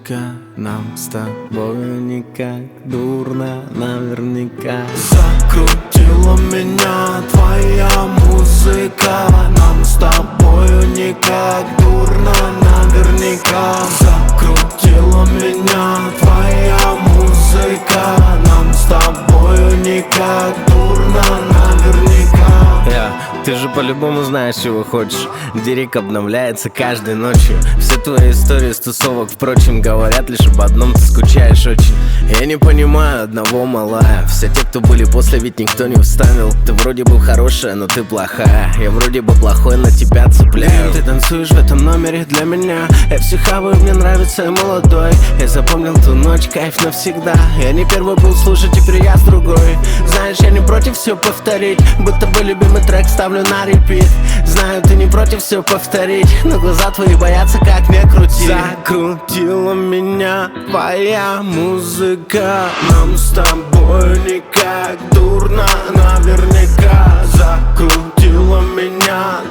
Музыка, нам с тобою никак дурно, наверняка. Закрутила меня твоя музыка, нам с тобою никак дурно, наверняка. Закрутила меня твоя музыка, нам с тобою никак дурно, наверняка. Ты же по-любому знаешь, чего хочешь. Дирик обновляется каждой ночью. Все твои истории с тусовок, впрочем, говорят лишь об одном: ты скучаешь очень. Я не понимаю одного малая. Все те, кто были после, ведь никто не вставил. Ты вроде бы хорошая, но ты плохая. Я вроде бы плохой, но тебя цепляю. Ты танцуешь в этом номере для меня. Я все хаваю, мне нравится, я молодой. Я запомнил ту ночь, кайф навсегда. Я не первый был слушать, теперь я с другой. Знаешь, я не против все повторить, будто бы любимый трек ставлю на репит. Знаю, ты не против все повторить, но глаза твои боятся, как не крути. Закрутила меня твоя музыка, нам с тобой никак дурно, наверняка. Закрутила меня